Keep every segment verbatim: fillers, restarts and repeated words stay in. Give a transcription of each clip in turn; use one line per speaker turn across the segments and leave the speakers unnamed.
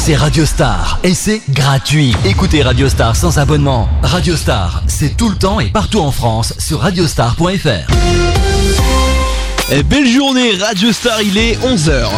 c'est Radio Star et c'est gratuit. Écoutez Radio Star sans abonnement. Radio Star, c'est tout le temps et partout en France sur radiostar point f r.
Et belle journée Radio Star, il est onze heures.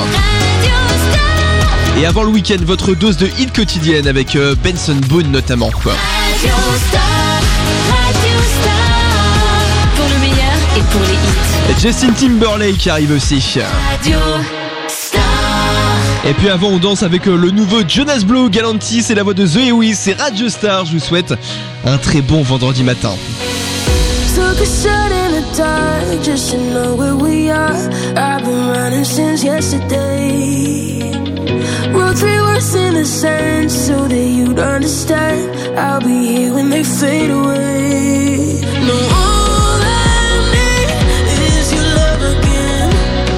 Et avant le week-end, votre dose de hit quotidienne avec euh, Benson Boone notamment. Quoi.
Radio Star, Radio Star, pour le meilleur et pour les hits.
Et Justin Timberlake arrive aussi.
Radio Star.
Et puis avant, on danse avec euh, le nouveau Jonas Blue, Galantis, c'est la voix de Zoé Wiss, c'est Radio Star. Je vous souhaite un très bon vendredi matin.
Took a shot in the dark just to know where we are. I've been running since yesterday. Wrote three words in the sand so that you'd understand. I'll be here when they fade away. No, all I need is your love again.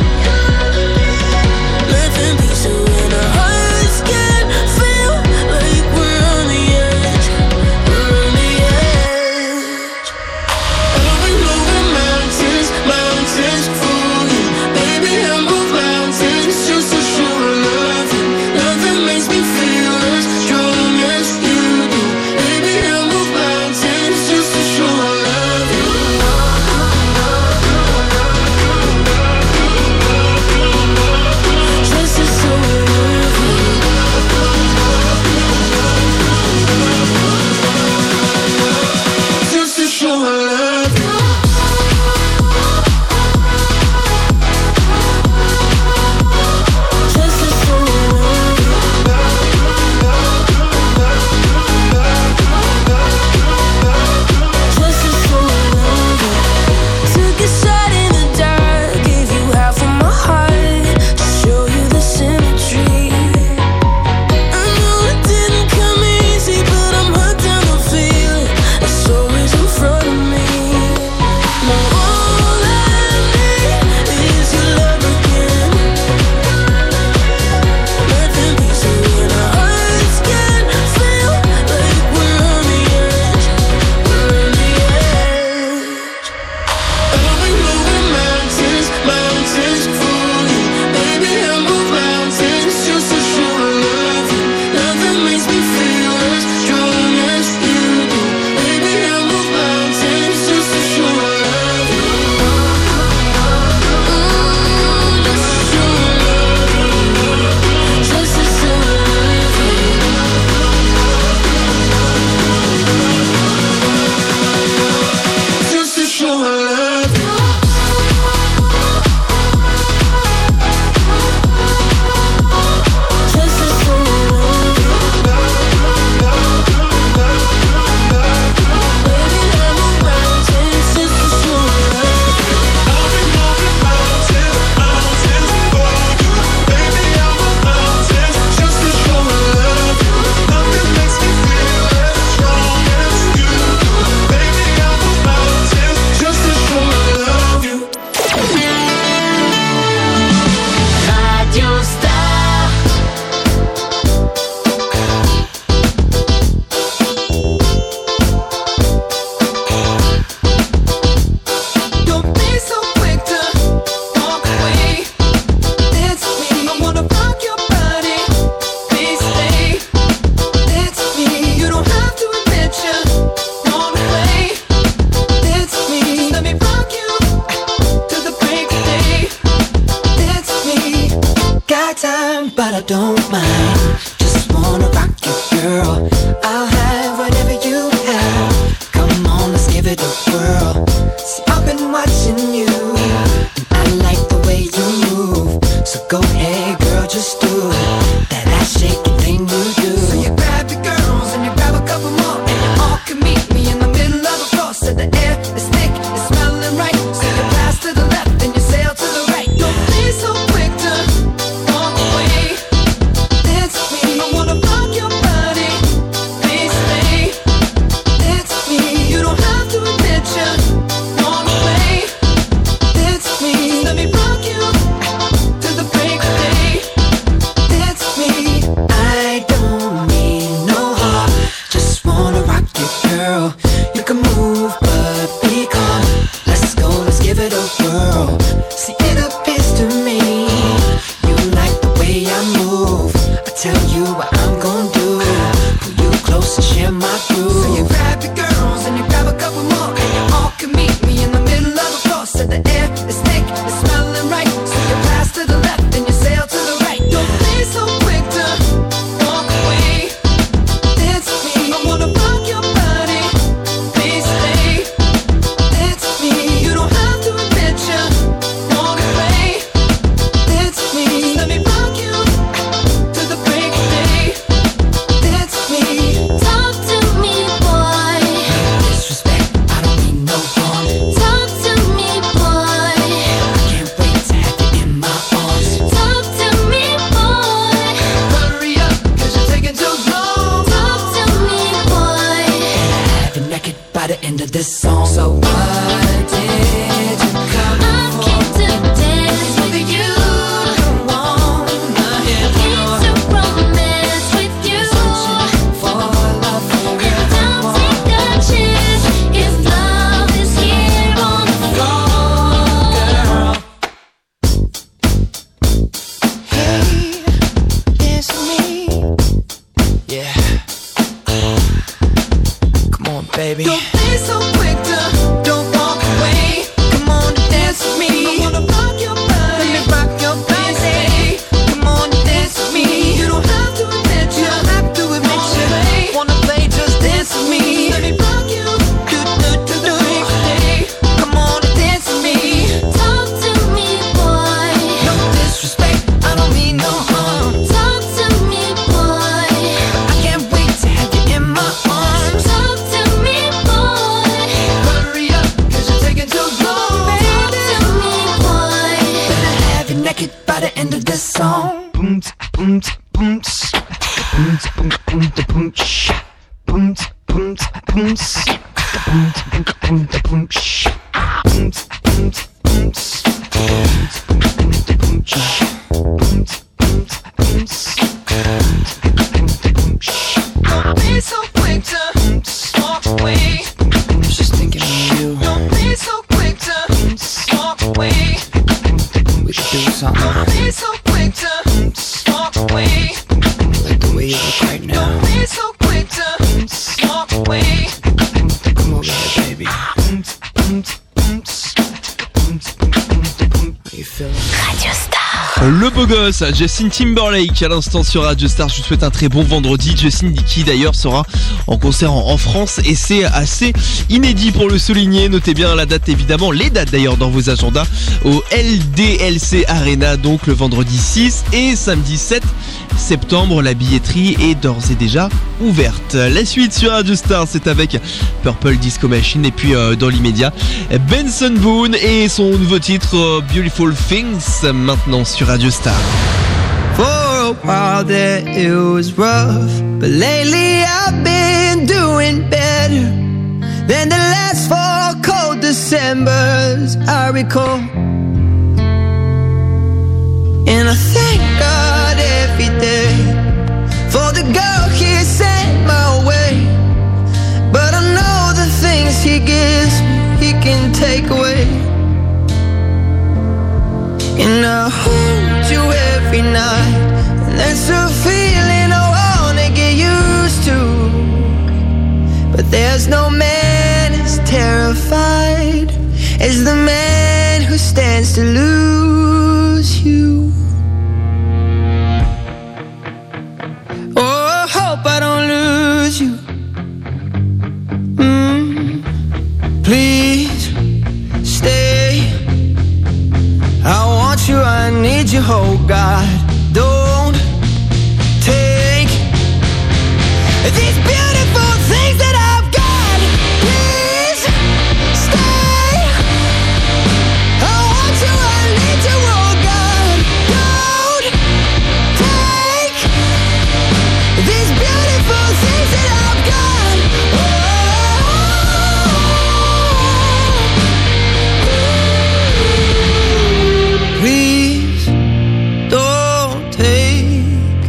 Nothing be so when our hearts can feel like we're on the edge. We're on the edge. I've been moving mountains, mountains for you. Baby, I move mountains just to show I love you. Nothing makes me feel as strong as you do. Baby, I move mountains just to show I love you. Just to show I love you. Just to show I love you. Just to show I love you. Just to show I love you. Took a shot in the dark, gave you half of my heart to show you the symmetry. I know it didn't come easy, but I'm hooked on the feeling. It's always in front of me. No, all I need is your love again. Nothing beats it when our hearts can feel like we're on the edge. We're on the edge. I've been moving mountains, mountains for you. Baby, I move mountains just to show I love you. Nothing makes me feel as strong as you do. Baby, I move mountains just to show I love you. Mm, just to show I love you. Just to show I love you. Just to show I love you. Just to show I love you. Baby, I move mountains just to show I love you. I've been moving mountains, mountains for you. Baby, I move mountains just to show I love you. Nothing makes me feel as strong as you do. Baby, I move mountains just to show I love you.
Radio Star.
Don't be so quick to walk away. It's me. I wanna rock your body. Please stay. It's me. You don't have to admit you wanna play. It's me. Just let me rock you to the break of day. It's me. Got time, but I don't mind. Just wanna rock you, girl. I'll have whatever you have. Come on, let's give it a whirl. See, I've been watching you, and I like the way you move. So go ahead, girl, just do it. That ass shaking thing you do. So you grab your girls and you grab a couple more, and you all can meet me in the middle of the floor. So the air is thick, it's smelling right. So you pass to the left and you sail to the right. Don't be so quick to walk away. in my groove. So you grab your girls and you grab a couple more, and you all can meet me in the middle of the floor. So the air is thick, it's smelling right. So you pass to the left and you sail to the right. Don't be so quick to walk away. Dance with me, I wanna rock your body. Please stay. Dance with me, you don't have to admit you wanna play. Dance with me, just let me rock you to the break of day. Dance with me.
Talk to me, boy.
Disrespect, I don't mean no harm.
Talk to me, boy.
I can't wait to have you in my arms.
Talk to me, boy.
Hurry up, cause you're taking too long.
Talk to me, boy.
Have you naked by the end of this song. So what did you come
I
for?
came to dance with you.
Come on, I hear
Came to romance with you.
for love for
And don't take a chance if love is here on the floor.
Hey, dance with me. Yeah. Come on, baby. Don't be so quick to don't walk away. Come on, dance with me. I wanna rock your body. Let me rock your body. Come on, dance with me. You don't have to admit you. Don't have to admit you. Wanna play? Just dance with me. Let me rock you. Do do do do. Come on, dance with me.
Talk to me, boy.
No disrespect, I don't mean no harm.
Talk to me, boy.
I can't wait to have you in my arms.
Talk to me, boy.
Hurry up, cause you're taking too long.
Talk to me, boy.
Better have you naked by the end of this song. Boom, boom, boom, boom, boom, boom, boom, boom, boom, boom, boom, boom, boom, boom, don't be so quick to walk away. Just thinking of you. Don't be so quick to walk away. We could do something. Don't be so quick to walk away. Like the way you look right now. Don't be so quick to walk away. Come over here, baby. How you feeling?
Radio Star.
Le beau gosse, Justin Timberlake à l'instant sur Radio Star. Je vous souhaite un très bon vendredi. Justin qui d'ailleurs sera en concert en, en France et c'est assez inédit pour le souligner. Notez bien la date évidemment, les dates d'ailleurs dans vos agendas au L D L C Arena, donc le vendredi six et samedi sept septembre. La billetterie est d'ores et déjà ouverte. La suite sur Radio Star, c'est avec Purple Disco Machine et puis euh, dans l'immédiat Benson Boone et son nouveau titre euh, Beautiful Things maintenant sur Radio Star.
For a while there it was rough, but lately I've been doing better than the last four cold Decembers I recall. And I thank God every day for the girl He sent my way. But I know the things He gives me, He can take away. And I hold you every night, and that's a feeling I wanna get used to. But there's no man as terrified as the man who stands to lose you. Oh, I hope I don't lose you. Mm, please stay. I want you, I need you, oh God. Don't take these beautiful things that I've got. Please stay. I want you, I need you, oh God. Don't take these beautiful things that I've got. Oh, please don't take.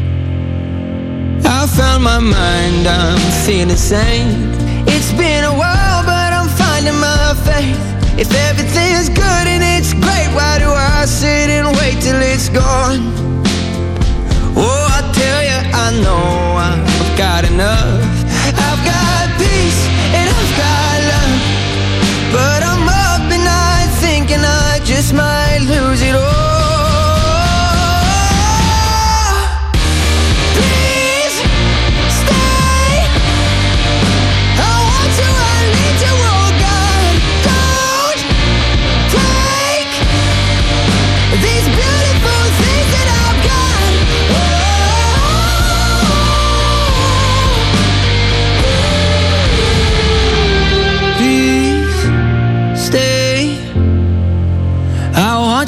I found my mind, I'm feeling sane. It's been a while, but I'm finding my faith. If everything's good and it's great, why do I sit and wait till it's gone? Oh, I tell you, I know I've got enough. I've got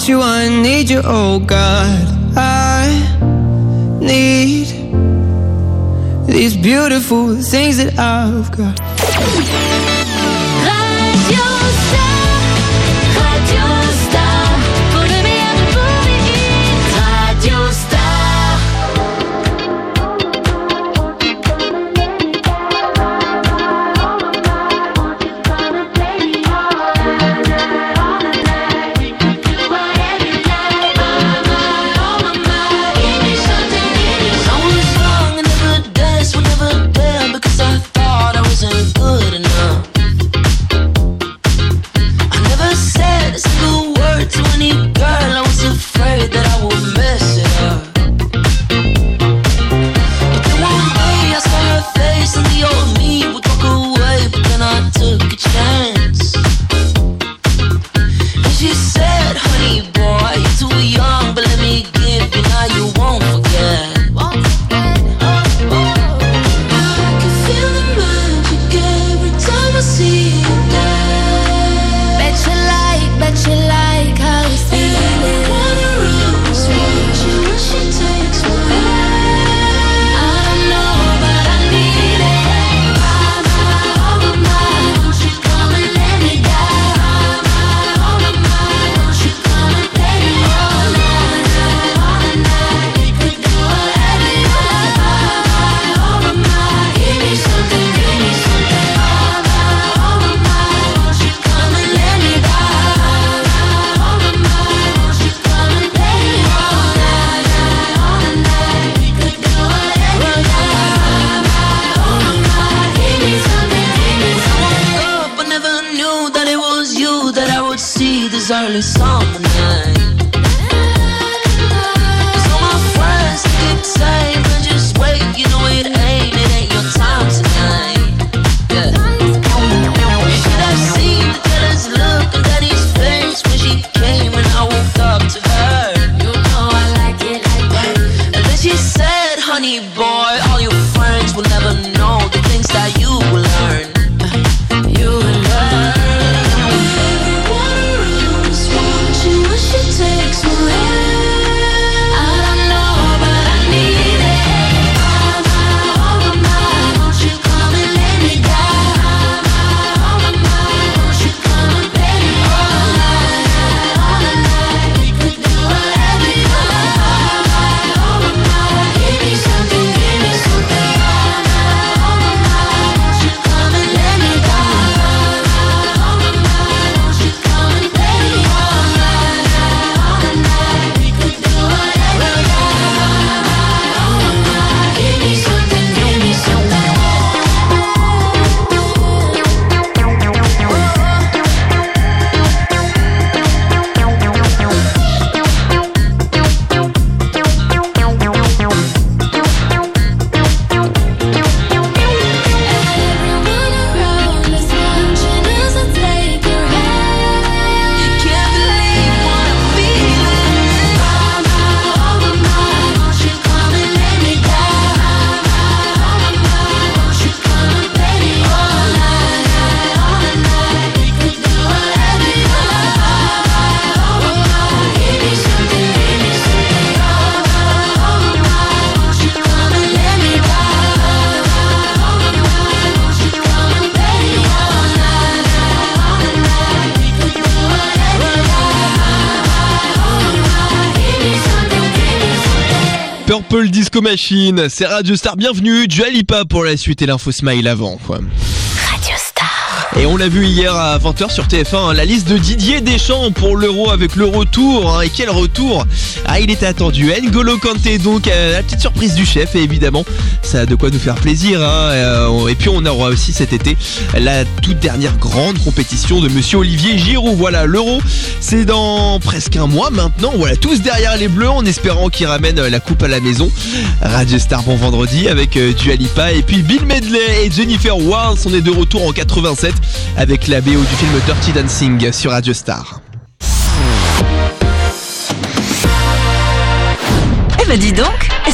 want you, I need you, oh God. I need these beautiful things that I've got.
Radio Star, Radio Star, pour le meilleur de pour les hits. Radio Star.
Early summer night. So my friends keep saying, "But just wait, you know it ain't, it ain't your time tonight." Yeah. You should have seen the jealous look on Daddy's face when she came and I woke up to her. You know I like it like that. And then she said, "Honey boy, all your friends will never know the things that you will learn." You will learn. Takes away. I don't know, but I need it. Oh my, oh my, won't you come and let me down? Oh my, won't you come and play me all night, all night? We could do whatever you like. Oh my, give me something, give me something. Oh my, won't you come and let me down? Oh my, won't you come and play me all night?
Purple Disco Machine, c'est Radio Star, bienvenue, Dua Lipa pour la suite et l'info Smile avant quoi.
Radio Star.
Et on l'a vu hier à vingt heures sur T F un, hein, la liste de Didier Deschamps pour l'Euro avec le retour. Hein, et quel retour! Ah, il était attendu. N'Golo Kanté, donc euh, la petite surprise du chef. Et évidemment, ça a de quoi nous faire plaisir. Hein, euh, et puis on aura aussi cet été la toute dernière grande compétition de Monsieur Olivier Giroud. Voilà, l'Euro, c'est dans presque un mois maintenant. Voilà, tous derrière les Bleus en espérant qu'ils ramènent la coupe à la maison. Radio Star, bon vendredi avec euh, Dua Lipa. Et puis Bill Medley et Jennifer Warnes, on est de retour en quatre-vingt-sept avec la B O du film Dirty Dancing sur Radio Star.
Eh ben dis donc,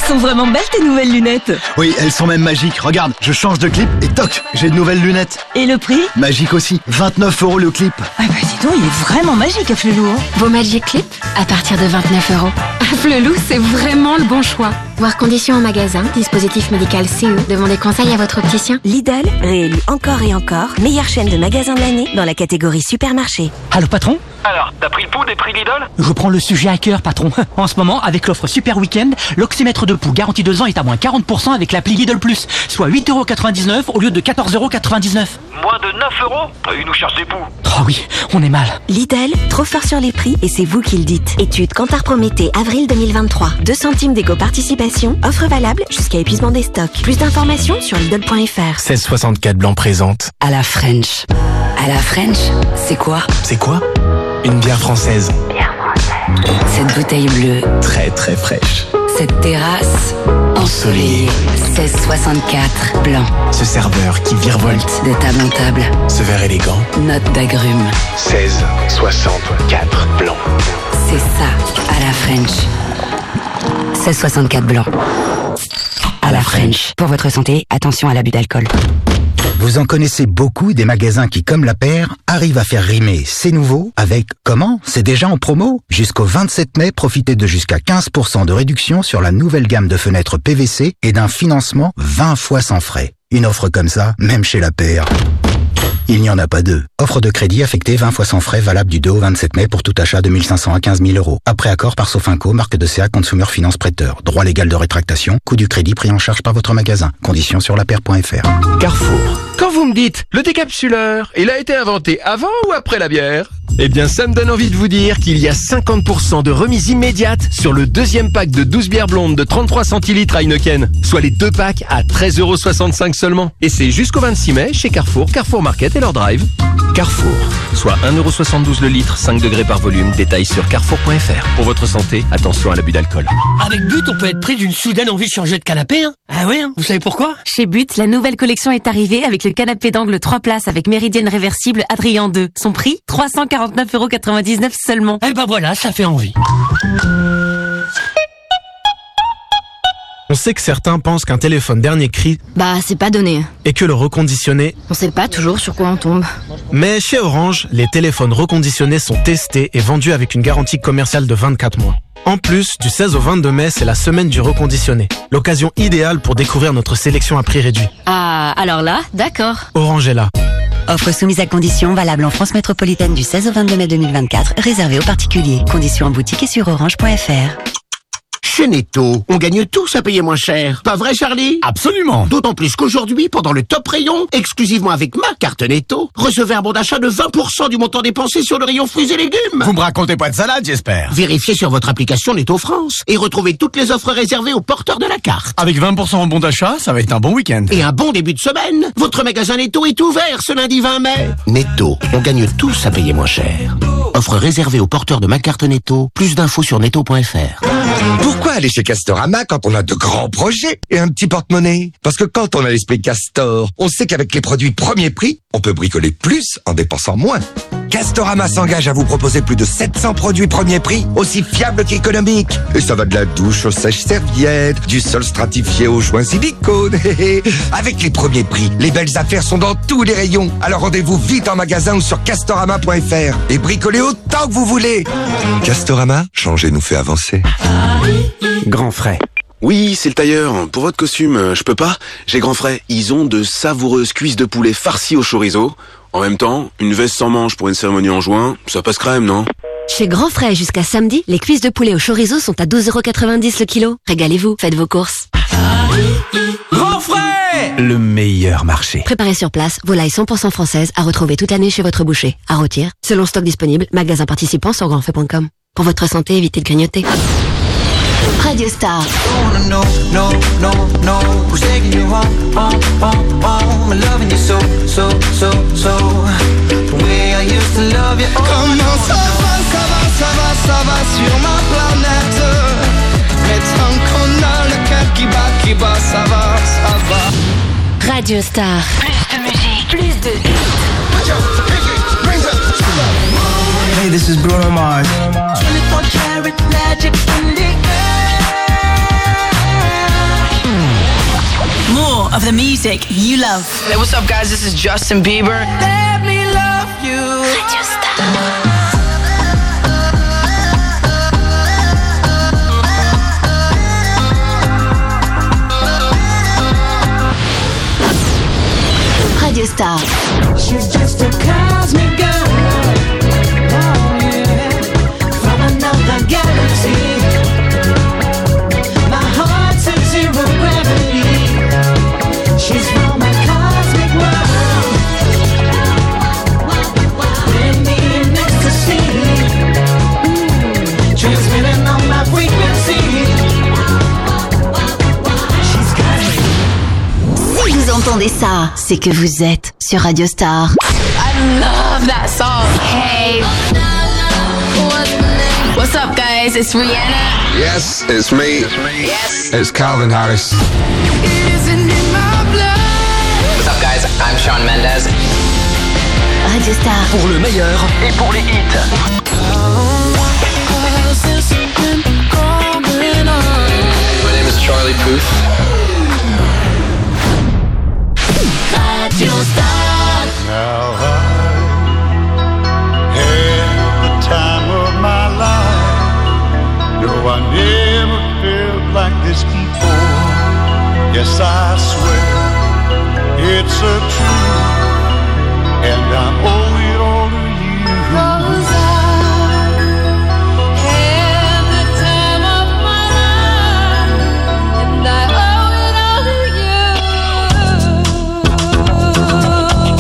Elles sont vraiment belles tes nouvelles lunettes.
Oui, elles sont même magiques. Regarde, je change de clip et toc, j'ai de nouvelles lunettes.
Et le prix?
Magique aussi, vingt-neuf euros le clip.
Ah bah dis donc, il est vraiment magique, Afflelou. Hein.
Vos Magic Clip à partir de vingt-neuf euros. Afflelou, c'est vraiment le bon choix. Voir conditions en magasin, dispositif médical C E. Demandez conseil à votre opticien.
Lidl, réélu encore et encore, meilleure chaîne de magasins de l'année dans la catégorie supermarché.
Allô patron?
Alors, t'as pris le pouls des prix Lidl?
Je prends le sujet à cœur, patron. En ce moment, avec l'offre Super Week-end, l'oxymètre de pouls garantie deux ans est à moins quarante pour cent avec l'appli Lidl Plus, soit huit euros quatre-vingt-dix-neuf au lieu de quatorze euros quatre-vingt-dix-neuf.
Moins de neuf euros? Ils nous cherchent des poux.
Oh oui, on est mal.
Lidl, trop fort sur les prix et c'est vous qui le dites. Étude Kantar Prométhée, avril deux mille vingt-trois. deux centimes d'éco-participation, offre valable jusqu'à épuisement des stocks. Plus d'informations sur Lidl point F R.
seize soixante-quatre blanc présente.
À la French. À la French, c'est quoi?
C'est quoi? Une bière française.
Bière française. Cette bouteille bleue.
Très très fraîche.
Cette terrasse ensoleillée. seize soixante-quatre blanc.
Ce serveur qui virevolte
de table en table.
Ce verre élégant.
Note d'agrumes.
seize soixante-quatre blanc.
C'est ça, à la French. seize soixante-quatre blanc. À la French. Pour votre santé, attention à l'abus d'alcool.
Vous en connaissez beaucoup des magasins qui, comme la paire, arrivent à faire rimer c'est nouveau avec comment? C'est déjà en promo? Jusqu'au vingt-sept mai, profitez de jusqu'à quinze pour cent de réduction sur la nouvelle gamme de fenêtres P V C et d'un financement vingt fois sans frais. Une offre comme ça, même chez la paire, il n'y en a pas deux. Offre de crédit affectée vingt fois sans frais valable du deux au vingt-sept mai pour tout achat de mille cinq cents à quinze mille euros. Après accord par Sofinco, marque de C A Consumer Finance Prêteur. Droit légal de rétractation, coût du crédit pris en charge par votre magasin. Conditions sur lapaire point F R.
Carrefour. Quand vous me dites le décapsuleur, il a été inventé avant ou après la bière? Eh bien, ça me donne envie de vous dire qu'il y a cinquante pour cent de remise immédiate sur le deuxième pack de douze bières blondes de trente-trois centilitres Heineken, soit les deux packs à treize euros soixante-cinq seulement. Et c'est jusqu'au vingt-six mai chez Carrefour, Carrefour Market et leur drive. Carrefour, soit un euro soixante-douze le litre, cinq degrés par volume, détail sur carrefour point F R. Pour votre santé, attention à l'abus d'alcool.
Avec But, on peut être pris d'une soudaine envie de changer de canapé, hein. Ah ouais, hein. Vous savez pourquoi?
Chez But, la nouvelle collection est arrivée avec le canapé d'angle trois places avec méridienne réversible Adrien deux. Son prix, trois cent quarante-neuf euros quatre-vingt-dix-neuf seulement.
Eh ben voilà, ça fait envie.
On sait que certains pensent qu'un téléphone dernier cri,
Bah, c'est pas donné.
et que le reconditionné,
On sait pas toujours sur quoi on tombe.
mais chez Orange, les téléphones reconditionnés sont testés et vendus avec une garantie commerciale de vingt-quatre mois. En plus, du seize au vingt-deux mai, c'est la semaine du reconditionné. L'occasion idéale pour découvrir notre sélection à prix réduit.
Ah, alors là, d'accord.
Orange est là.
Offre soumise à conditions, valable en France métropolitaine du seize au vingt-deux mai deux mille vingt-quatre, réservée aux particuliers. Conditions en boutique et sur orange point F R.
Chez Netto, on gagne tous à payer moins cher. Pas vrai, Charlie?
Absolument.
D'autant plus qu'aujourd'hui, pendant le top rayon, exclusivement avec ma carte Netto, recevez un bon d'achat de vingt pour cent du montant dépensé sur le rayon fruits et légumes.
Vous me racontez pas de salade, j'espère.
Vérifiez sur votre application Netto France et retrouvez toutes les offres réservées aux porteurs de la carte.
Avec vingt pour cent en bon d'achat, ça va être un bon week-end.
Et un bon début de semaine. Votre magasin Netto est ouvert ce lundi vingt mai. Netto, on gagne tous à payer moins cher. Offre réservée aux porteurs de ma carte Netto. Plus d'infos sur netto point F R.
Pourquoi aller chez Castorama quand on a de grands projets et un petit porte-monnaie? Parce que quand on a l'esprit Castor, on sait qu'avec les produits premier prix, on peut bricoler plus en dépensant moins. Castorama s'engage à vous proposer plus de sept cents produits premier prix, aussi fiables qu'économiques. Et ça va de la douche aux sèches-serviettes, du sol stratifié aux joints silicone. Avec les premiers prix, les belles affaires sont dans tous les rayons. Alors rendez-vous vite en magasin ou sur castorama point F R et bricolez autant que vous voulez. Castorama, changer nous fait avancer.
Grand frais. Oui, c'est le tailleur. Pour votre costume, euh, je peux pas. J'ai Grand frais. Ils ont de savoureuses cuisses de poulet farcies au chorizo. En même temps, une veste sans manches pour une cérémonie en juin, ça passe crème, non?
Chez Grand Frais, jusqu'à samedi, les cuisses de poulet au chorizo sont à douze euros quatre-vingt-dix le kilo. Régalez-vous, faites vos courses.
Grand frais!
Le meilleur marché.
Préparez sur place, volaille cent pour cent française à retrouver toute l'année chez votre boucher. À rôtir, selon stock disponible, magasin participant sur grandfait point com. Pour votre santé, évitez de grignoter. Radio Star.
No, no, no, no, who's taking you home, home, home, home, and loving you so, so, so, so, the way I used to love you. Oh, comment ça va, ça va, ça va, ça va sur ma planète. Mais tant qu'on a le cœur qui bat, qui bat, ça va, ça va.
Radio Star.
Plus de musique, plus de hits.
Hey, this is Bruno Mars.
twenty-four karat magic in the air.
music you love.
Hey, what's up, guys? This is Justin Bieber.
Let me love you.
Radio Star.
Radio Star.
She's just a cosmic girl. Oh, yeah. From another galaxy. My heart's at zero gravity. She's from a cosmic world. In me in ecstasy. Mm. Transmitting on my frequency. She's cosmic.
Si vous entendez ça, c'est que vous êtes sur Radio Star.
I love that song. Hey. What's up, guys? It's Rihanna.
Yes, it's me.
Yes.
It's Calvin Harris.
What's up, guys? I'm Shawn Mendes.
Radio Star.
Pour le meilleur et pour les hits.
My name is Charlie Puth.
Radio Star.
Now I had the time of my life. No, I never felt like this before. Yes, I swear it's a truth, and I owe it all to you.
'Cause I had the time of my life, and I owe it all to you.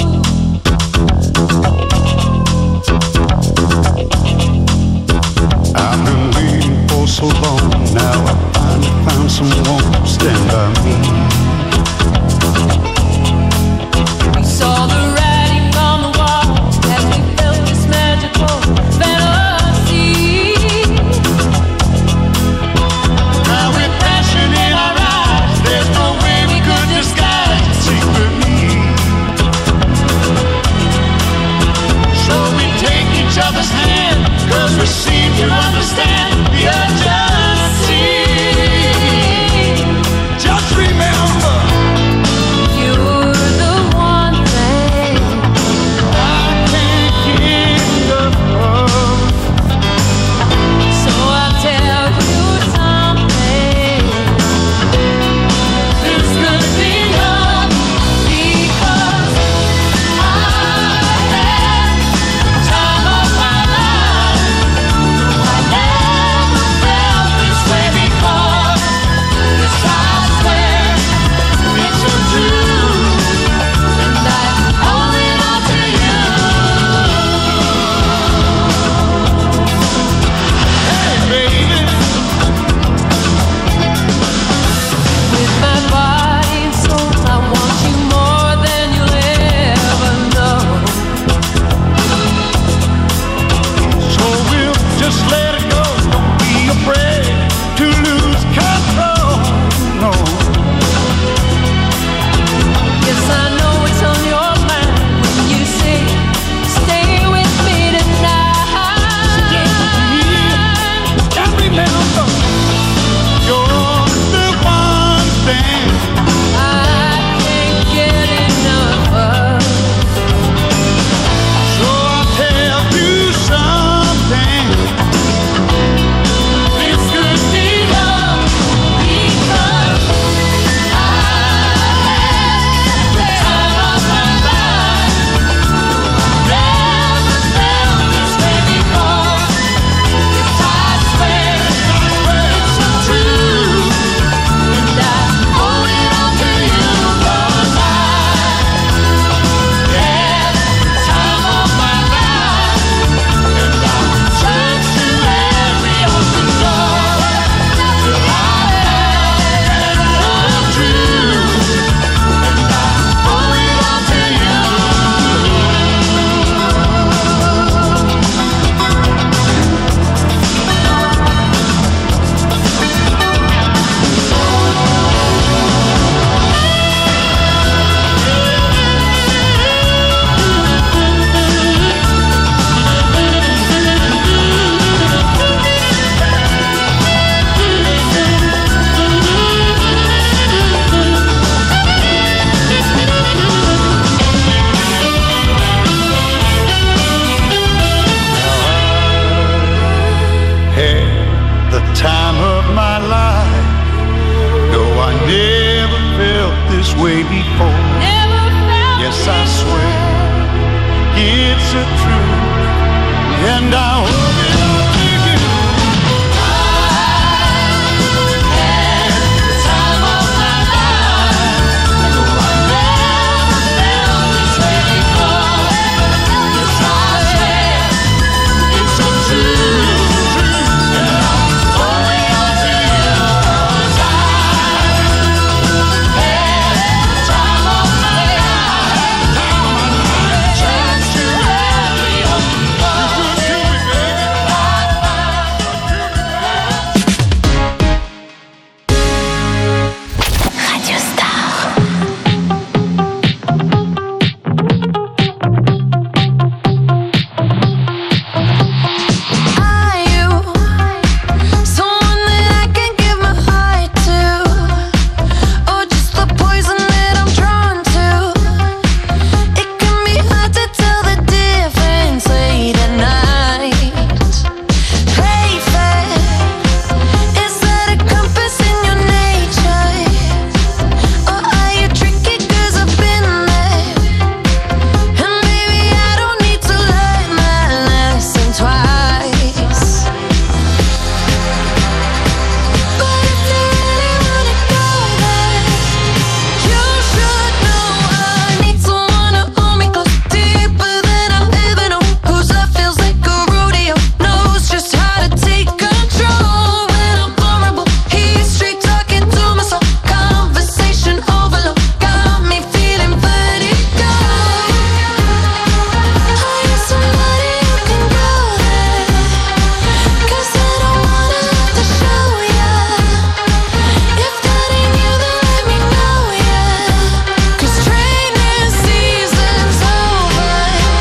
way before. Yes, I swear it's a truth, and I hope it all to you. I had the time of my life. No, I never felt this way before. Yes, I swear it's a truth, and I'm only on to you. 'Cause I had the time of my life. Now I'm gonna chance to hurry up.
Radio Star.
Are you someone that I can give my heart to, or just the poison that I'm drawn to? It can be hard to tell the difference late at night. Play fair, is that a compass in your nature, or are you tricky 'cause I've been there? And maybe I don't need to learn my lesson twice. But if you really wanna go there, you should know I need someone to hold me close, deeper than I'll ever know. Whose love feels like a rodeo, knows just how to take control when I'm vulnerable. He's straight talking to my soul, conversation overload, got me feeling vertigo. Are you somebody who can go there? 'Cause I don't wanna have to show ya. If that ain't you, then let me know, yeah. 'Cause training season's over.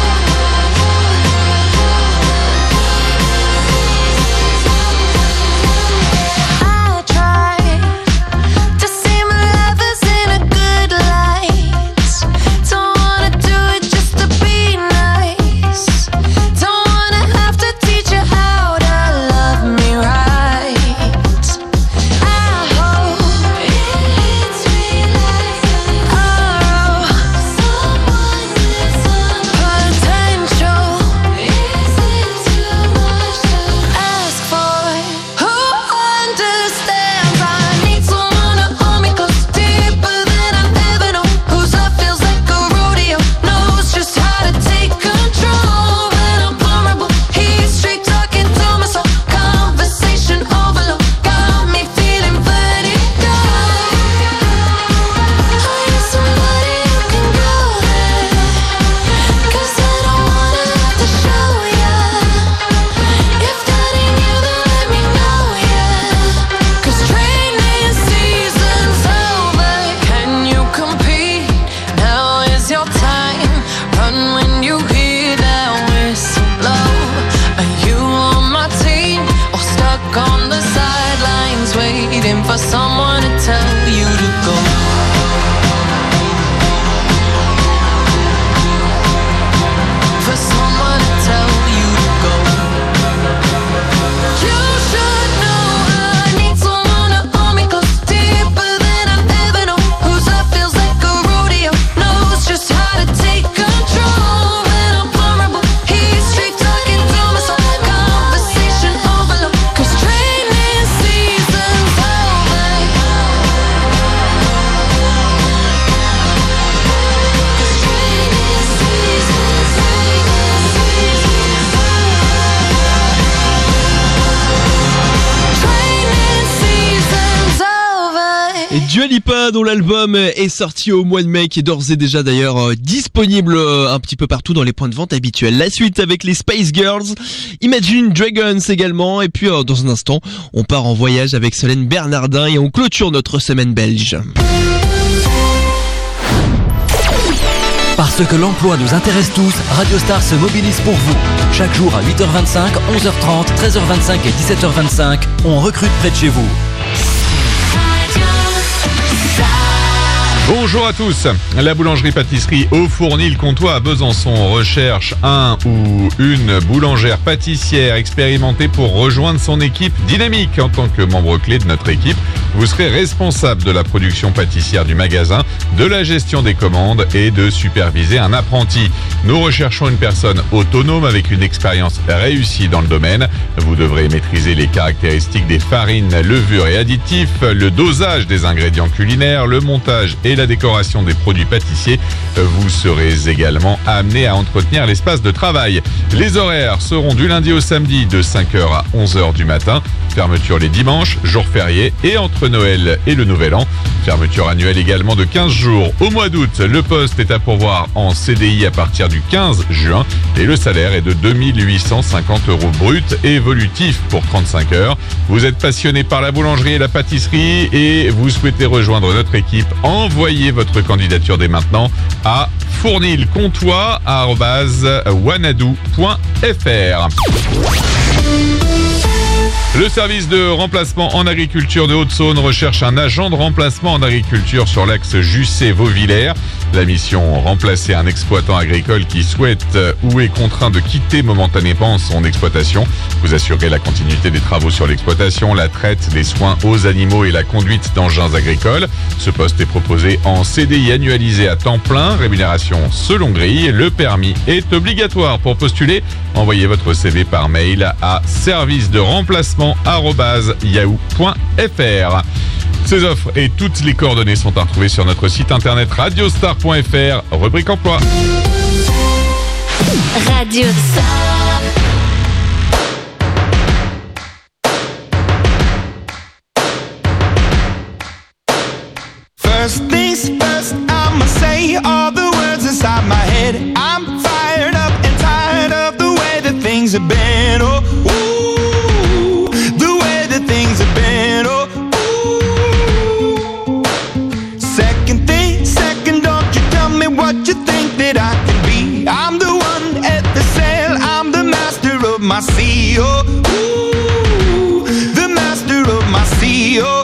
I try to see my lovers in a good light. Don't wanna do it just to be nice. Don't wanna have to teach you how to love me right. I hope it hits me like an arrow. Someone with some potential. Is it too much to ask for? Who understands? I need someone to hold me close, deeper than I've ever known. Whose love feels like a rodeo, knows just how to take control when I'm vulnerable. He's straight talking to my soul, conversation overload, got me feeling vertigo. Are you somebody who can go there? 'Cause I don't wanna have to show ya. If that ain't you, then let me know, yeah. 'Cause training season's over. Can you compete? Now is your time. Run when you hear that whistle blow. Are you on my team or stuck on the sidelines waiting for someone to tell you to go? For someone to tell you to go. You should know I need someone to hold me close, deeper than I've ever known. Whose love feels like a rodeo, knows just how to take control when I'm vulnerable. He's straight talking to my soul, conversation overload. 'Cause training season's over.
Et Dua Lipa, dont l'album est sorti au mois de mai, qui est d'ores et déjà d'ailleurs euh, disponible euh, un petit peu partout dans les points de vente habituels. La suite avec les Spice Girls, Imagine Dragons également, et puis euh, dans un instant, on part en voyage avec Solène Bernardin et on clôture notre semaine belge.
Parce que l'emploi nous intéresse tous, Radio Star se mobilise pour vous. Chaque jour à huit heures vingt-cinq, onze heures trente, treize heures vingt-cinq et dix-sept heures vingt-cinq, on recrute près de chez vous.
Bonjour à tous. La boulangerie-pâtisserie Au Fournil Comtois à Besançon recherche un ou une boulangère pâtissière expérimentée pour rejoindre son équipe dynamique. En tant que membre clé de notre équipe, vous serez responsable de la production pâtissière du magasin, de la gestion des commandes et de superviser un apprenti. Nous recherchons une personne autonome avec une expérience réussie dans le domaine. Vous devrez maîtriser les caractéristiques des farines, levures et additifs, le dosage des ingrédients culinaires, le montage et la décoration des produits pâtissiers. Vous serez également amené à entretenir l'espace de travail. Les horaires seront du lundi au samedi de cinq heures à onze heures du matin. Fermeture les dimanches, jours fériés et entre Noël et le Nouvel An. Fermeture annuelle également de quinze jours au mois d'août. Le poste est à pourvoir en C D I à partir du quinze juin et le salaire est de deux mille huit cent cinquante euros brut et évolutif pour trente-cinq heures. Vous êtes passionné par la boulangerie et la pâtisserie et vous souhaitez rejoindre notre équipe. Envoyez votre candidature dès maintenant à fournilcomtois arobase wanadoo point f r. Le service de remplacement en agriculture de Haute-Saône recherche un agent de remplacement en agriculture sur l'axe Jussé-Vauvillers. La mission, remplacer un exploitant agricole qui souhaite ou est contraint de quitter momentanément son exploitation. Vous assurez la continuité des travaux sur l'exploitation, la traite des soins aux animaux et la conduite d'engins agricoles. Ce poste est proposé en C D I annualisé à temps plein, rémunération selon grille. Le permis est obligatoire. Pour postuler, envoyez votre C V par mail à service de remplacement arobase yahoo point f r. Ces offres et toutes les coordonnées sont à retrouver sur notre site internet radiostar point f r, rubrique emploi.
Radio Star.
First things first, I'ma say all the words inside my head. I'm fired up and tired of the way that things have been. Oh, ooh, the way that things have been. Oh, ooh. Second thing, second, don't you tell me what you think that I can be. I'm the one at the sail, I'm the master of my sea. Oh, ooh, the master of my sea. Oh,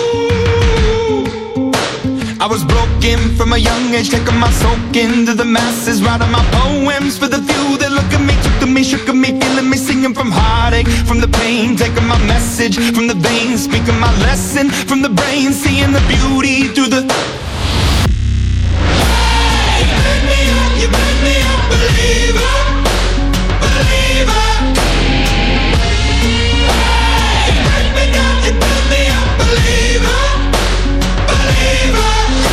I was broken from a young age, taking my soak into the masses, writing my poems for the few that look at me, took to me, shook at me, feeling me, singing from heartache, from the pain, taking my message from the veins, speaking my lesson from the brain, seeing the beauty through the. Hey, you make me up, you make me a believer, believer. Hey, you break me down, you build me up, believer, believer.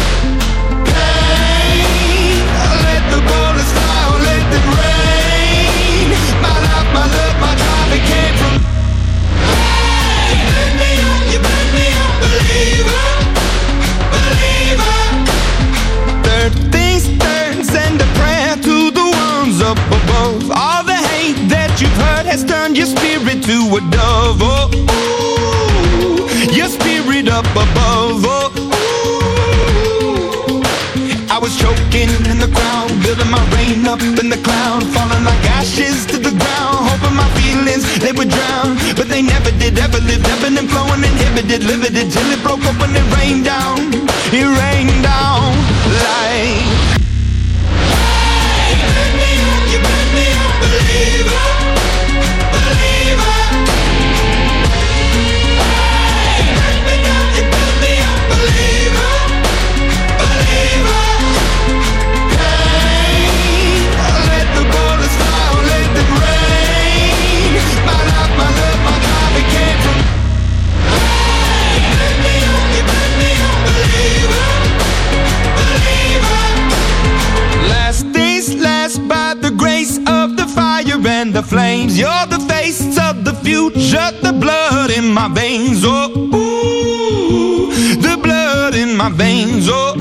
Up above, all the hate that you've heard has turned your spirit to a dove. Oh, ooh, your spirit up above. Oh, ooh. I was choking in the crowd, building my rain up in the cloud, falling like ashes to the ground, hoping my feelings they would drown, but they never did. Ever lived, ebbing and flowing, inhibited, limited, till it broke up when it rained down. It rained down like. Believer, believer. Hey, you break me down, you build me up, believer, believer. Hey, let the bullets fly, let them rain. My life, my love, my God became from. Hey, you break me up, you build me up, believer, believer. Last days last by the grace of the fire and the flames. You're the face of the future, the blood in my veins. Oh, ooh, the blood in my veins. Oh,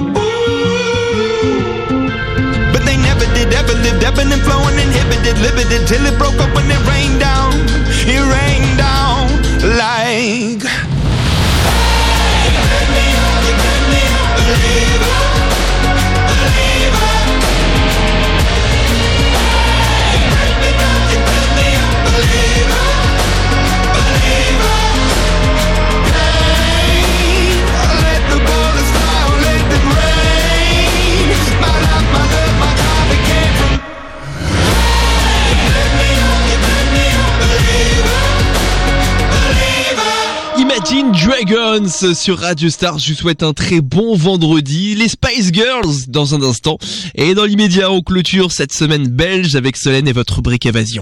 ooh. But they never did, ever lived, ebbing and flowing, inhibited, limited, till it broke up when it rained down. It rained down like. Hey, you make me up, you make me a believer, believer. Let the bullets fly, let them rain.
Dragons sur Radio Star. Je vous souhaite un très bon vendredi. Les Spice Girls dans un instant. Et dans l'immédiat, on clôture cette semaine belge avec Solène et votre rubrique Évasion.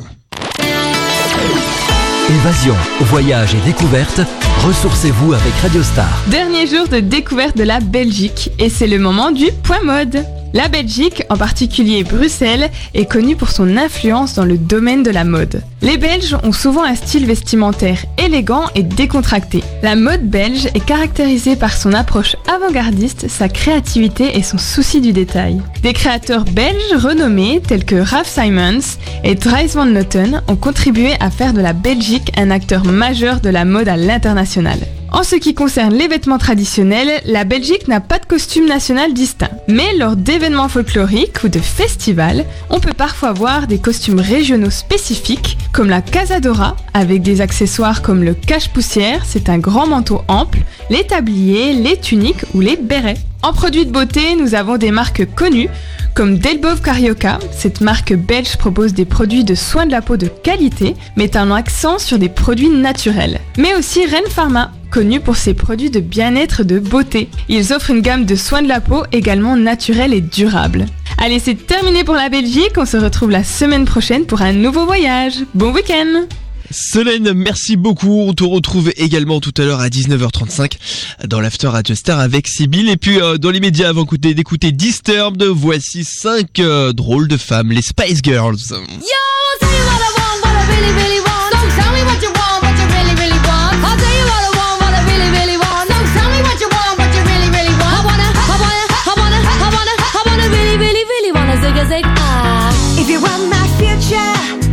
Évasion, voyage et découverte, ressourcez-vous avec Radio Star.
Dernier jour de découverte de la Belgique et c'est le moment du point mode. La Belgique, en particulier Bruxelles, est connue pour son influence dans le domaine de la mode. Les Belges ont souvent un style vestimentaire élégant et décontracté. La mode belge est caractérisée par son approche avant-gardiste, sa créativité et son souci du détail. Des créateurs belges renommés tels que Raf Simons et Dries Van Noten ont contribué à faire de la Belgique un acteur majeur de la mode à l'international. En ce qui concerne les vêtements traditionnels, la Belgique n'a pas de costume national distinct. Mais lors d'événements folkloriques ou de festivals, on peut parfois voir des costumes régionaux spécifiques, comme la Casadora, avec des accessoires comme le cache-poussière, c'est un grand manteau ample, les tabliers, les tuniques ou les bérets. En produits de beauté, nous avons des marques connues, comme Delbow Carioca. Cette marque belge propose des produits de soins de la peau de qualité, mettant un accent sur des produits naturels. Mais aussi Ren Pharma, connu pour ses produits de bien-être et de beauté. Ils offrent une gamme de soins de la peau également naturels et durables. Allez, c'est terminé pour la Belgique, on se retrouve la semaine prochaine pour un nouveau voyage. Bon week-end!
Solène, merci beaucoup. On te retrouve également tout à l'heure à dix-neuf heures trente-cinq dans l'After Radio Star avec Sibyl. Et puis euh, dans les médias, avant d'écouter, d'écouter Disturbed, voici cinq euh, drôles de femmes, les Spice Girls.
Yo, tell you what I want, what I really, really want. Don't tell me what you want, what you really, really want. I'll tell you what I want, what I really, really want. Don't tell me what you want, what you really, really want. I wanna, I wanna, I wanna, I wanna, I wanna really, really, really wanna zig a zig ah.
If you want my future,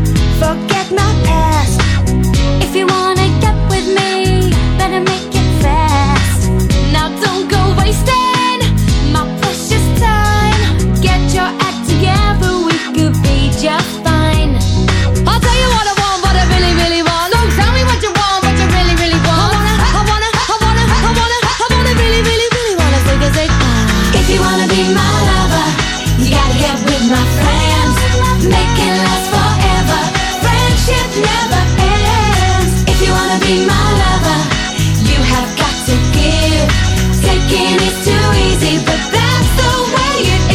forget my past.
If you wanna get with me, better make it fast. Now don't go wasting my precious time. Get your act together, we could be just fine. I'll tell you what I want, what I really, really want. Don't tell me what you want, what you really, really want. I wanna, I wanna, I wanna, I wanna, I wanna really, really, really wanna zig a zig ah.
If you wanna be my lover, you gotta get with my friends. Make it last forever. Friendship never ends. If you wanna be my lover, you have got to give. Taking is too easy, but that's the way it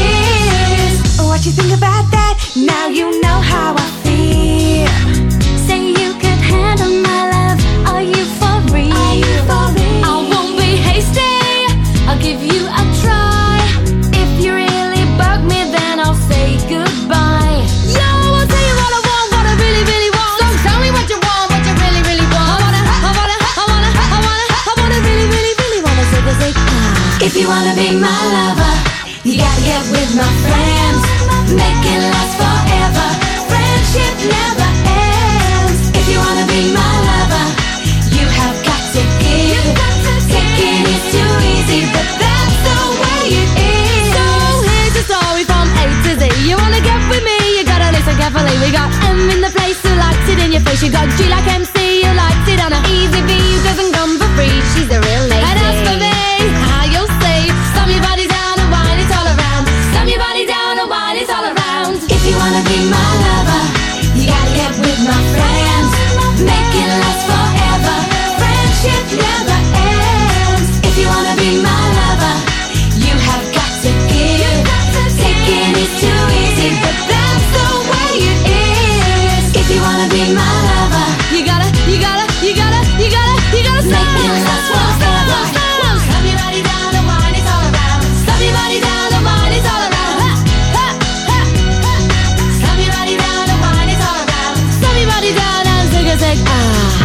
is. What you think about that? Now you know how I feel.
Say you could handle my love. Are you for real?
Are you for real?
I won't be hasty. I'll give you a try. If you really bug me, then I'll say goodbye. Yo, I'll tell you what I want, what I really, really want. Don't tell me what you want, what you really, really want. I wanna, I wanna, I wanna, I wanna, I wanna really, really, really wanna zig a zig ah.
If you wanna be my lover, you gotta get with my friends. Make it last forever. Friendship never ends. If you wanna be my lover, you have got to give. Taking is too easy, but that's the way it is.
So here's your story from A to Z. You wanna get with me, you gotta listen carefully. We got M in the place who likes it in your face. You got G like M C who likes it on a easy V who doesn't come for free. She's a real lady. And as for me, how you'll see, slam your body down and wine it all around. Slam your body down and wine it all around.
If you wanna be my lover, you gotta get with my friends. Make it last forever. Friendship never ends. If you wanna be my lover, you have got to give. Taking is too easy, but that's the way it is. If you wanna be my lover,
you gotta, you gotta, you gotta, you gotta, you gotta stop.
make it last forever.
Slam your body down and wine it all around. Slam your body down and wine it all around. Ha, ha, ha, ha. Slam your body down and wine it all around. Slam your body down and zig a zig ah.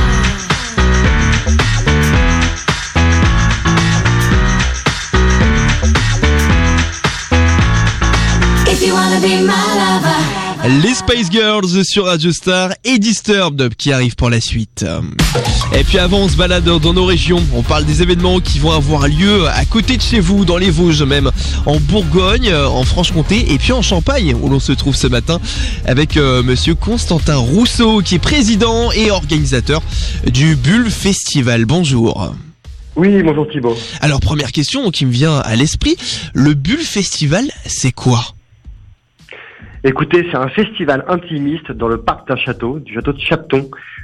If you wanna be my lover.
Les Spice Girls sur Radio Star et Disturbed qui arrive pour la suite. Et puis avant, on se balade dans nos régions. On parle des événements qui vont avoir lieu à côté de chez vous, dans les Vosges même, en Bourgogne, en Franche-Comté et puis en Champagne où l'on se trouve ce matin avec euh, monsieur Constantin Rousseau qui est président et organisateur du Bulle Festival. Bonjour.
Oui, bonjour Thibaut.
Alors première question qui me vient à l'esprit, le Bulle Festival, c'est quoi ?
Écoutez, c'est un festival intimiste dans le parc d'un château, du château de Chapton,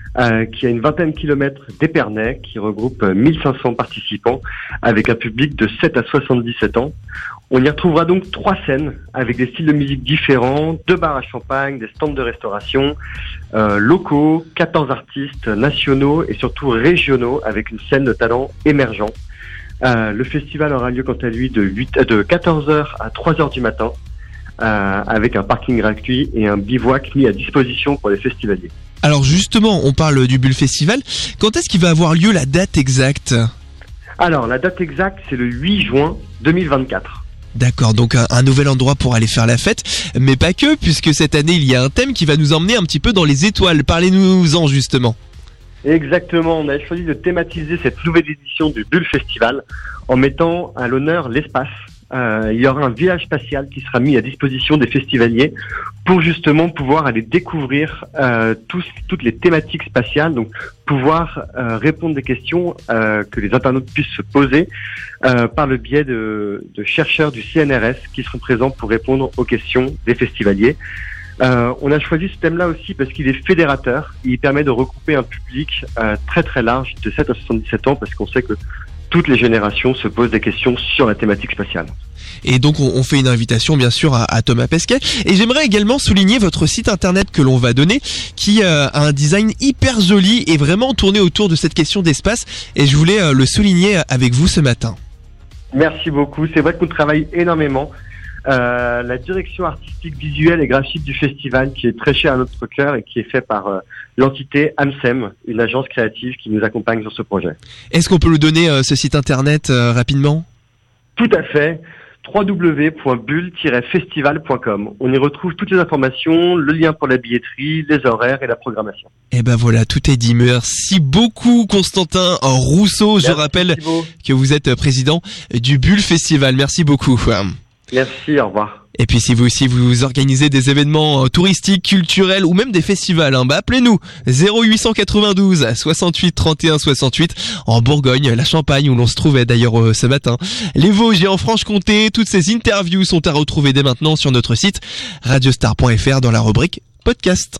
euh, qui a une vingtaine de kilomètres d'Épernay, qui regroupe euh, mille cinq cents participants avec un public de sept à soixante-dix-sept ans. On y retrouvera donc trois scènes avec des styles de musique différents, deux bars à champagne, des stands de restauration, euh, locaux, quatorze artistes nationaux et surtout régionaux avec une scène de talents émergents. Euh, le festival aura lieu quant à lui de, huit, de quatorze heures à trois heures du matin euh, avec un parking gratuit et un bivouac mis à disposition pour les festivaliers.
Alors justement, on parle du Bulle Festival. Quand est-ce qu'il va avoir lieu, la date exacte ?
Alors la date exacte, c'est le huit juin deux mille vingt-quatre.
D'accord, donc un, un nouvel endroit pour aller faire la fête, mais pas que, puisque cette année il y a un thème qui va nous emmener un petit peu dans les étoiles. Parlez-nous-en justement.
Exactement, on a choisi de thématiser cette nouvelle édition du Bulle Festival en mettant à l'honneur l'espace. Euh, il y aura un village spatial qui sera mis à disposition des festivaliers pour justement pouvoir aller découvrir euh, tous, toutes les thématiques spatiales, donc pouvoir euh, répondre des questions euh, que les internautes puissent se poser euh, par le biais de, de chercheurs du C N R S qui seront présents pour répondre aux questions des festivaliers. Euh, on a choisi ce thème-là aussi parce qu'il est fédérateur. Il permet de regrouper un public euh, très très large de sept à soixante-dix-sept ans parce qu'on sait que toutes les générations se posent des questions sur la thématique spatiale.
Et donc on, on fait une invitation bien sûr à, à Thomas Pesquet. Et j'aimerais également souligner votre site internet que l'on va donner, qui euh, a un design hyper joli et vraiment tourné autour de cette question d'espace. Et je voulais euh, le souligner avec vous ce matin.
Merci beaucoup. C'est vrai qu'on travaille énormément. Euh, la direction artistique, visuelle et graphique du festival, qui est très chère à notre cœur et qui est fait par euh, l'entité AMSEM, une agence créative qui nous accompagne sur ce projet.
Est-ce qu'on peut le donner, euh, ce site internet, euh, rapidement ?
Tout à fait. w w w point bulle tiret festival point com. On y retrouve toutes les informations, le lien pour la billetterie, les horaires et la programmation.
Et ben voilà, tout est dit. Merci beaucoup Constantin Rousseau.
Merci,
je rappelle
Thibaut.
que vous êtes président du Bulle Festival. Merci beaucoup.
Merci, au revoir.
Et puis si vous aussi vous organisez des événements euh, touristiques, culturels ou même des festivals, hein, bah appelez-nous zéro huit cent quatre-vingt-douze soixante-huit trente et un soixante-huit en Bourgogne, la Champagne où l'on se trouvait d'ailleurs euh, ce matin, les Vosges et en Franche-Comté. Toutes ces interviews sont à retrouver dès maintenant sur notre site radiostar point f r dans la rubrique podcast.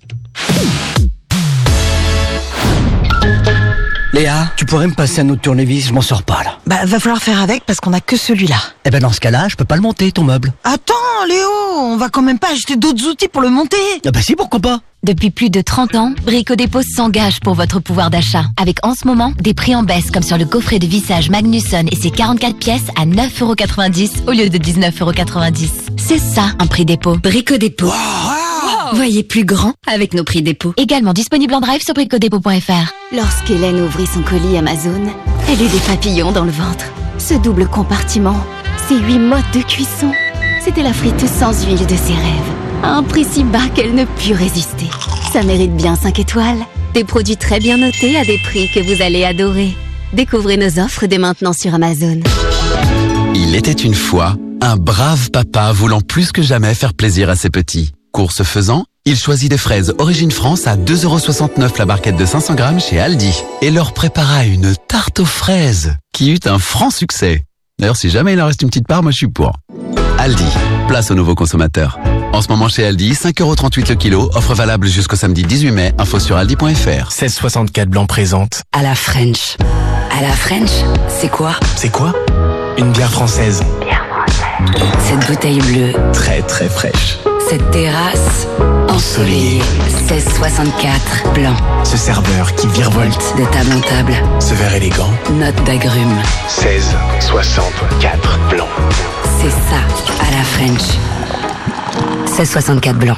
Léa, tu pourrais me passer un autre tournevis, je m'en sors pas là.
Bah, va falloir faire avec parce qu'on a que celui-là.
Eh ben dans ce cas-là, je peux pas le monter ton meuble.
Attends, Léo, on va quand même pas acheter d'autres outils pour le monter.
Ah bah si, pourquoi pas.
Depuis plus de trente ans, Brico Dépôt s'engage pour votre pouvoir d'achat. Avec en ce moment des prix en baisse comme sur le coffret de vissage Magnusson et ses quarante-quatre pièces à neuf euros quatre-vingt-dix au lieu de dix-neuf euros quatre-vingt-dix. C'est ça un prix dépôt.
Brico Dépôt. Wow. Voyez plus grand avec nos prix dépôt.
Également disponible en drive sur bricodépôt point f r.
Lorsqu'Hélène ouvrit son colis Amazon, elle eut des papillons dans le ventre. Ce double compartiment, ces huit modes de cuisson, c'était la friteuse sans huile de ses rêves. À un prix si bas qu'elle ne put résister. Ça mérite bien cinq étoiles. Des produits très bien notés à des prix que vous allez adorer. Découvrez nos offres dès maintenant sur Amazon.
Il était une fois un brave papa voulant plus que jamais faire plaisir à ses petits. Course faisant, il choisit des fraises Origine France à deux euros soixante-neuf la barquette de cinq cents grammes chez Aldi et leur prépara une tarte aux fraises qui eut un franc succès. D'ailleurs, si jamais il en reste une petite part, moi je suis pour. Aldi, place aux nouveaux consommateurs. En ce moment chez Aldi, cinq euros trente-huit le kilo, offre valable jusqu'au samedi dix-huit mai, info sur aldi point f r.
seize soixante-quatre Blanc présente.
À la French. À la French, c'est quoi?
C'est quoi? Une bière française.
Bière française. Cette bouteille bleue.
Très très fraîche.
Cette terrasse ensoleillée. seize soixante-quatre Blanc.
Ce serveur qui virevolte
de table en table.
Ce verre élégant.
Note d'agrumes.
seize soixante-quatre Blanc.
C'est ça, à la French. seize soixante-quatre Blanc.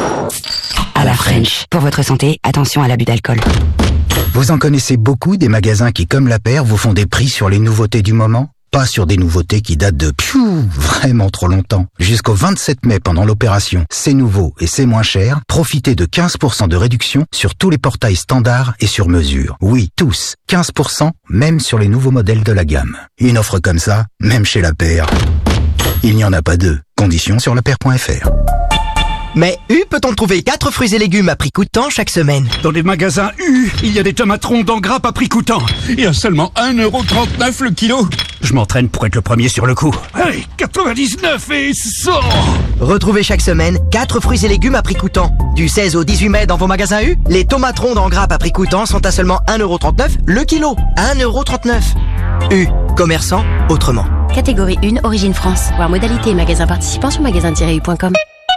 À la French. Pour votre santé, attention à l'abus d'alcool.
Vous en connaissez beaucoup des magasins qui, comme la paire, vous font des prix sur les nouveautés du moment? Pas sur des nouveautés qui datent de piou, vraiment trop longtemps. Jusqu'au vingt-sept mai, pendant l'opération C'est nouveau et c'est moins cher, profitez de quinze pour cent de réduction sur tous les portails standards et sur mesure. Oui, tous. quinze pour cent, même sur les nouveaux modèles de la gamme. Une offre comme ça, même chez la paire. Il n'y en a pas deux. Conditions sur la paire point f r.
Mais U peut-on trouver quatre fruits et légumes à prix coûtant chaque semaine?
Dans les magasins U, il y a des tomates rondes en grappe à prix coûtant. Et à seulement un euro trente-neuf le kilo.
Je m'entraîne pour être le premier sur le coup.
Allez, quatre-vingt-dix-neuf et sort.
Retrouvez chaque semaine quatre fruits et légumes à prix coûtant. Du seize au dix-huit mai dans vos magasins U, les tomates rondes en grappe à prix coûtant sont à seulement un euro trente-neuf le kilo. un euro trente-neuf. U, commerçant autrement.
Catégorie un, Origine France. Voir modalité et magasin participant sur magasin tiret u point com.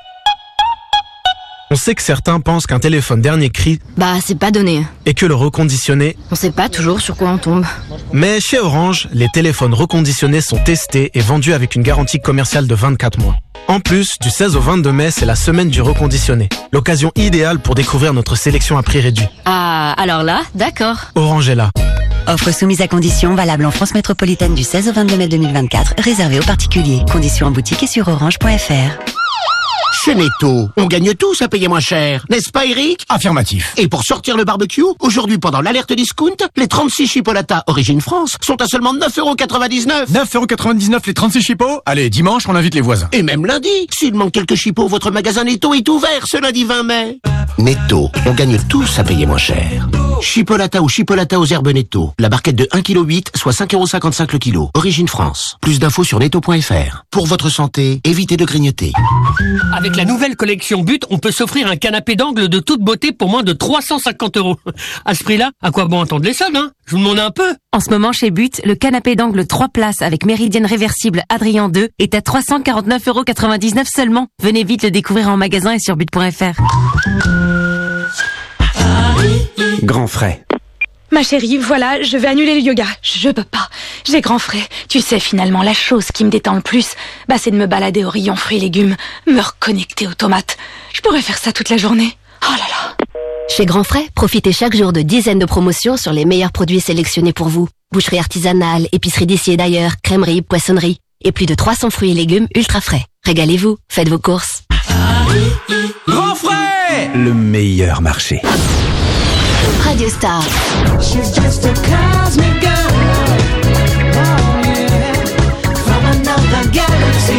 On sait que certains pensent qu'un téléphone dernier cri
Bah, c'est pas donné.
et que le reconditionné.
On sait pas toujours sur quoi on tombe.
Mais chez Orange, les téléphones reconditionnés sont testés et vendus avec une garantie commerciale de vingt-quatre mois. En plus, du seize au vingt-deux mai, c'est la semaine du reconditionné. L'occasion idéale pour découvrir notre sélection à prix réduit.
Ah, alors là, d'accord.
Orange est là.
Offre soumise à conditions, valable en France métropolitaine du seize au vingt-deux mai deux mille vingt-quatre, réservée aux particuliers. Conditions en boutique et sur orange point f r.
Chez Netto, on gagne tous à payer moins cher, n'est-ce pas Eric?
Affirmatif.
Et pour sortir le barbecue, aujourd'hui pendant l'alerte discount, les trente-six chipolatas Origine France sont à seulement neuf euros quatre-vingt-dix-neuf.
neuf euros quatre-vingt-dix-neuf les trente-six chipots. Allez, dimanche, on invite les voisins.
Et même lundi, s'il manque quelques chipots, votre magasin Netto est ouvert ce lundi vingt mai. Netto, on gagne tous à payer moins cher. Chipolata ou chipolata aux herbes Netto. La barquette de un virgule huit kilos, soit cinq euros cinquante-cinq le kilo. Origine France. Plus d'infos sur netto point f r. Pour votre santé, évitez de grignoter.
Avec la nouvelle collection But, on peut s'offrir un canapé d'angle de toute beauté pour moins de trois cent cinquante euros. À ce prix-là, à quoi bon attendre les soldes, hein? Je vous demande un peu.
En ce moment, chez But, le canapé d'angle trois places avec méridienne réversible Adrien deux est à trois cent quarante-neuf euros quatre-vingt-dix-neuf seulement. Venez vite le découvrir en magasin et sur but point f r.
Grand frais.
Ma chérie, voilà, je vais annuler le yoga. Je peux pas. J'ai grand frais. Tu sais, finalement, la chose qui me détend le plus, bah, c'est de me balader au rayon fruits et légumes, me reconnecter aux tomates. Je pourrais faire ça toute la journée. Oh là là.
Chez Grand Frais, profitez chaque jour de dizaines de promotions sur les meilleurs produits sélectionnés pour vous. Boucherie artisanale, épicerie d'ici et d'ailleurs, crèmerie, poissonnerie et plus de trois cents fruits et légumes ultra frais. Régalez-vous, faites vos courses.
Grand frais.
Le meilleur marché.
Radio Star.
She's just a cosmic girl. Oh yeah, from another galaxy.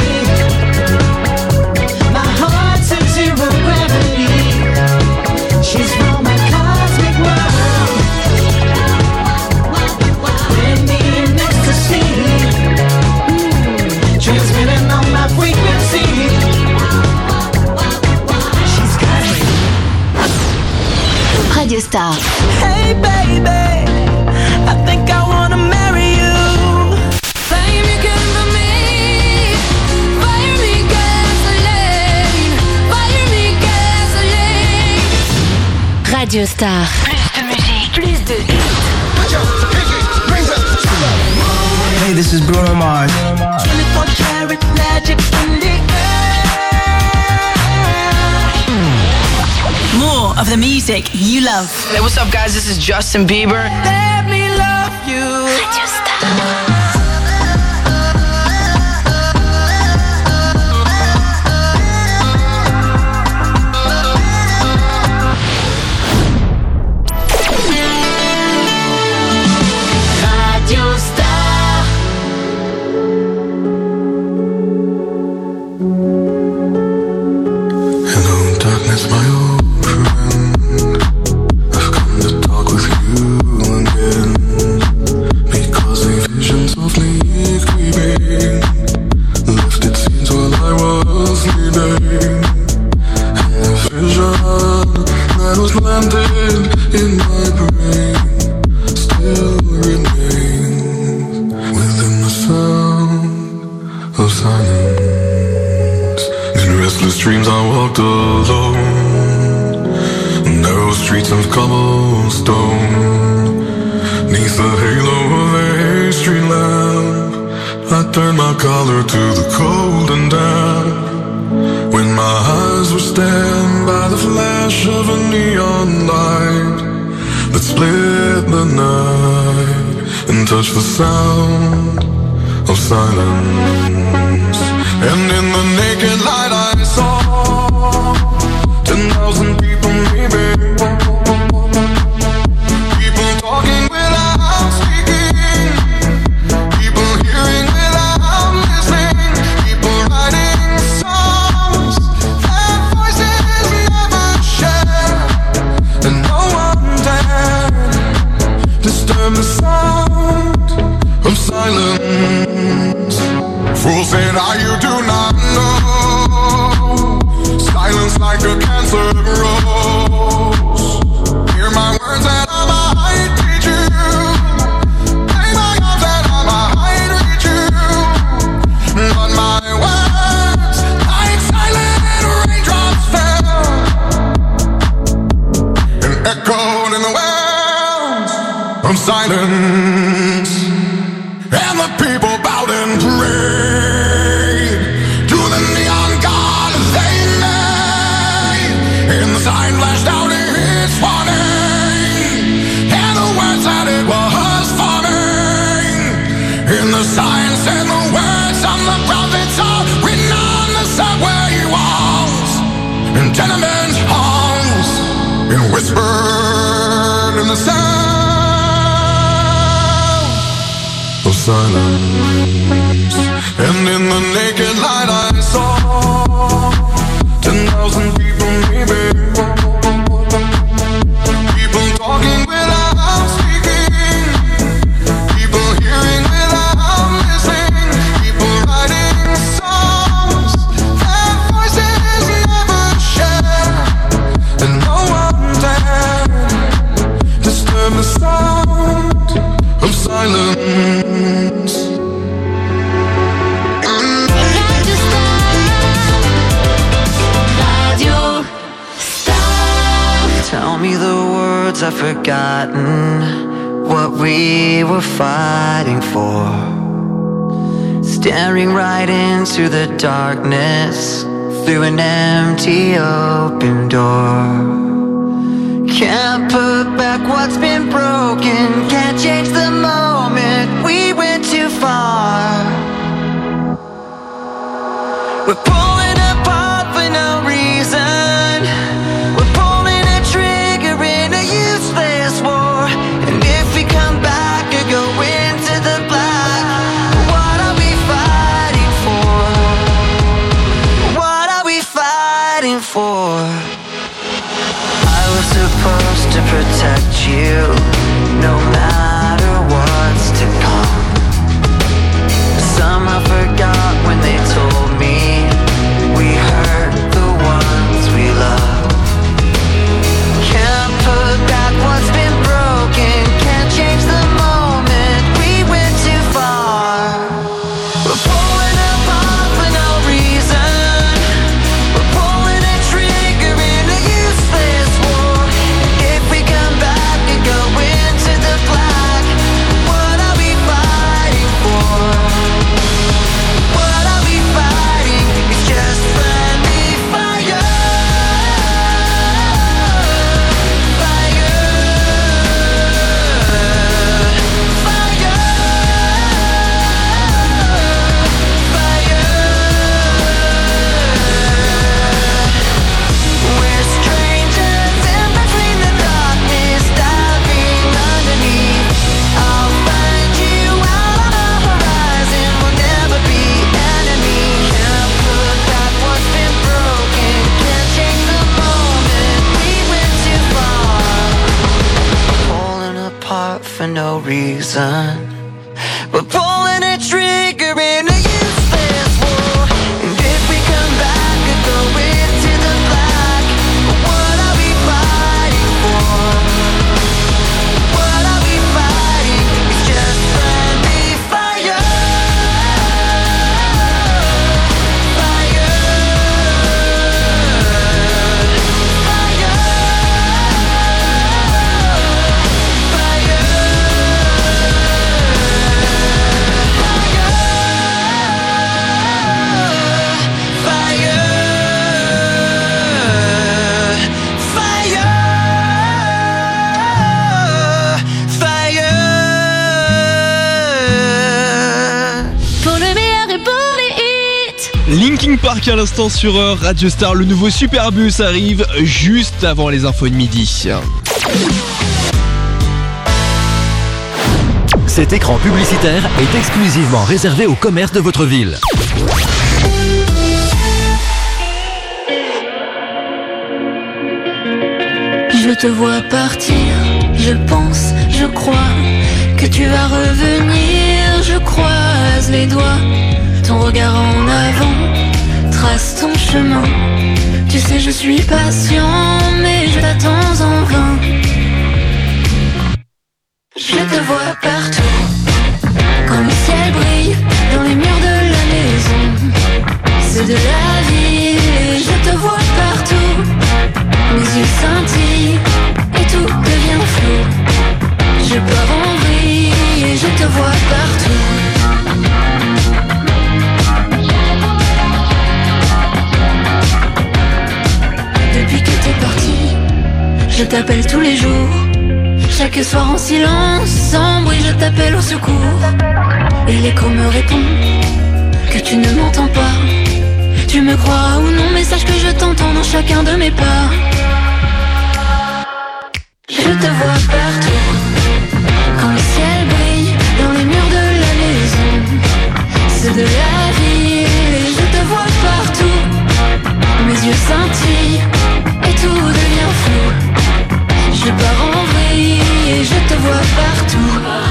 My heart's in zero gravity. She's from a cosmic world. With me in ecstasy, mm, transmitting on my frequency. She's cosmic.
Radio Star.
Hey baby, I think I wanna marry you. Fire me gasoline, fire me gasoline, fire me gasoline.
Radio Star.
Plus de musique, plus de hits.
Hey, this is Bruno Mars.
twenty-four karat magic in the
More of the music you love.
Hey, what's up, guys? This is Justin Bieber.
Let me love you.
Radio Star.
Radio Star.
Hello, darkness, my old friend. I've come to talk with you again. Because a vision softly creeping left its seeds while I was sleeping. And the vision that was planted in my brain still remains within the sound of silence. In restless dreams I walked alone, narrow streets of cobblestone, neath the halo of a street lamp. I turned my collar to the cold and damp, when my eyes were stabbed by the flash of a neon light that split the night and touched the sound of silence. And in the naked light I saw ten thousand people maybe, people talking without speaking, people hearing without listening, people writing songs that voices never share, and no one dared disturb the sound of silence.
echoed in the wells of silence, and the people bowed and prayed to the neon god they made, and the sign flashed out its warning, and the words that it was forming, and the sign said the words of the prophets are written on the subway walls and tenement halls, and whispered in the sound of silence. And in the naked light I saw ten thousand people maybe, people talking without speaking, people hearing without listening, people writing songs their voices never share, and no one dared disturb the sound of silence.
Tell me the words I've forgotten, what we were fighting for. Staring right into the darkness through an empty open door. Can't put back what's been broken, can't change the moment we went too far. We're pulling apart for no reason, we're pulling a trigger in a useless war. And if we come back or go into the black, what are we fighting for? What are we fighting for? I was supposed to protect you, no matter what's to come. Somehow forgot when they told me we hurt the ones we love. Can't put back what's been broken, can't change the moment we went too far. We're pulling apart for no reason, we're pulling a trigger in a useless war. And if we come back and go into the black, what are we fighting for? What are we fighting? It's just friendly fire. We're strangers in between the darkness, diving underneath. I'll find you out on the horizon, we'll never be enemies. Can't put back what's been broken, can't change the moment we went too far. Pulling apart for no reason, we're pulling a trigger in a useless war. And if we come back and go into the black, what are we fighting for? What are we fighting? It's just friendly fire. Fire.
Pour le meilleur et pour les hits.
Linkin Park à l'instant sur euh, Radio Star. Le nouveau Superbus arrive juste avant les infos de midi.
Cet écran publicitaire est exclusivement réservé aux commerces de votre ville.
Je te vois partir, je pense, je crois que tu vas revenir, je croise les doigts, ton regard en avant trace ton chemin. Tu sais je suis patient mais je t'attends en vain. Je te vois partout, quand le ciel brille dans les murs de la maison. C'est de la vie et je te vois partout, mes yeux scintillent et tout partout. Je pars en vrille et je te vois partout. Depuis que t'es parti, je t'appelle tous les jours. Chaque soir en silence, sans bruit, je t'appelle au secours. Et l'écho me répond que tu ne m'entends pas. Tu me crois ou non, mais sache que je t'entends dans chacun de mes pas. Je te vois partout, quand le ciel brille dans les murs de la maison. C'est de la ville et je te vois partout. Mes yeux scintillent et tout devient flou. Je pars en vrille et je te vois partout.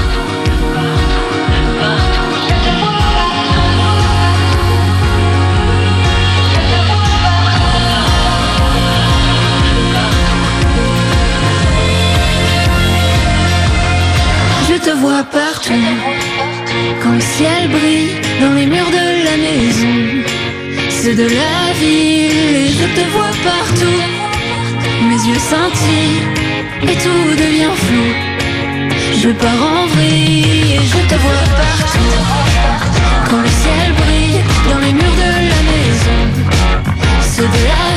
Je te vois partout, quand le ciel brille dans les murs de la maison. C'est de la ville et je te vois partout. Mes yeux scintillent et tout devient flou. Je pars en vrille et je te vois partout. Quand le ciel brille dans les murs de la maison. C'est de la